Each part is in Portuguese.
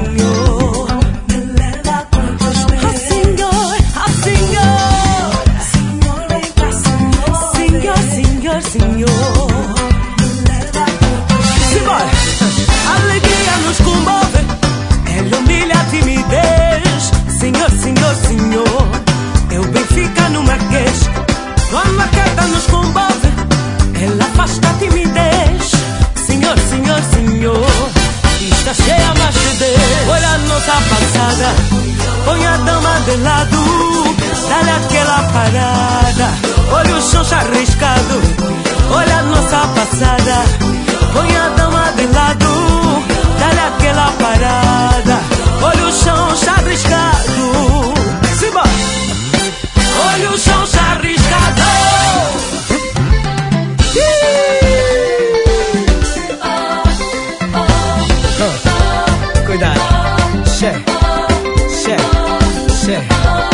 Senhor, me leva com teus pés. Ah, Senhor, ah, Senhor, Senhor, vem cá, Senhor, Senhor, Senhor, Senhor, me leva com teus pés. Simbora! Alegria nos comove, Ele humilha a timidez. Senhor, Senhor, Senhor, eu Benfica no Marquês. Quando a queda nos comove, Ele afasta a timidez. Senhor, Senhor, Senhor, está cheia mais de Deus. Olha a nossa passada, põe a dama de lado, dá-lhe aquela parada. Olha o chão arriscado, olha a nossa passada, põe a dama de lado, dá-lhe aquela parada. Olha o chão arriscado, simbora. Olha o chão arriscado. Cuidado. Che, che, che.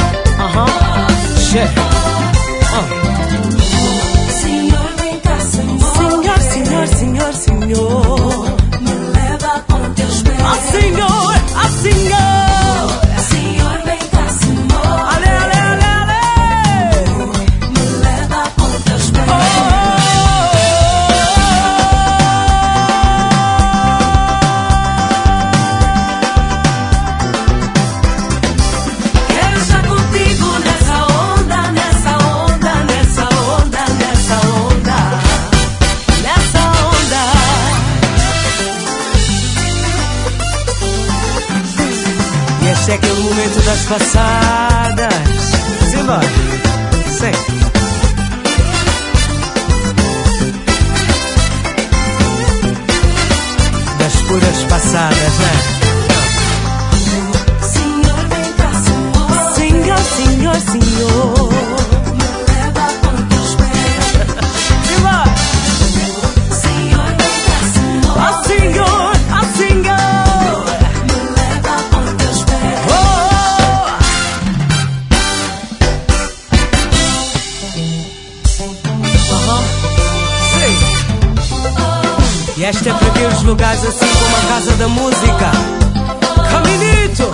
Che. Senhor, vem cá, Senhor. Senhor, Senhor, Senhor, Senhor, me leva com teus pés. Ah, Senhor, ah, Senhor. Senhor, vem cá, Senhor. Ale, ale, ale, ale. Me leva com teus pés. Quero estar contigo nessa onda, nessa onda, nessa onda, nessa onda, nessa onda. E este é aquele momento das passadas. Simbora, sim. Das puras passadas, né? Senhor, vem cá, Senhor. Senhor, Senhor, Senhor, me leva com teus pés. Simbora. Senhor, vem cá, Senhor. Ah, Senhor, ah, Senhor, me leva com teus pés. Sim. E esta é para ver os lugares assim como a Casa da Música, Caminito,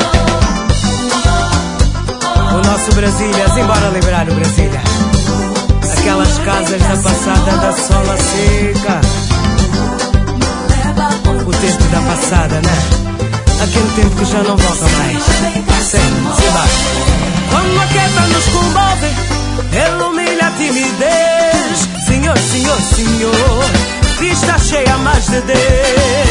o nosso Brasília. Embora liberar o Brasília. Aquelas casas da passada da sola seca, o tempo da passada, né? Aquele tempo que já não volta mais. Sim, simbora. Quando a queda nos comove, Ele humilha a timidez. Senhor, Senhor, Senhor, que está cheia mais de Deus.